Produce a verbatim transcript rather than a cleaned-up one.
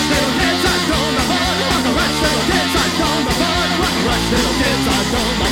Little kids are going to hood. Walk the rush, little kids are going to hood. Walk the rush, little kids are going to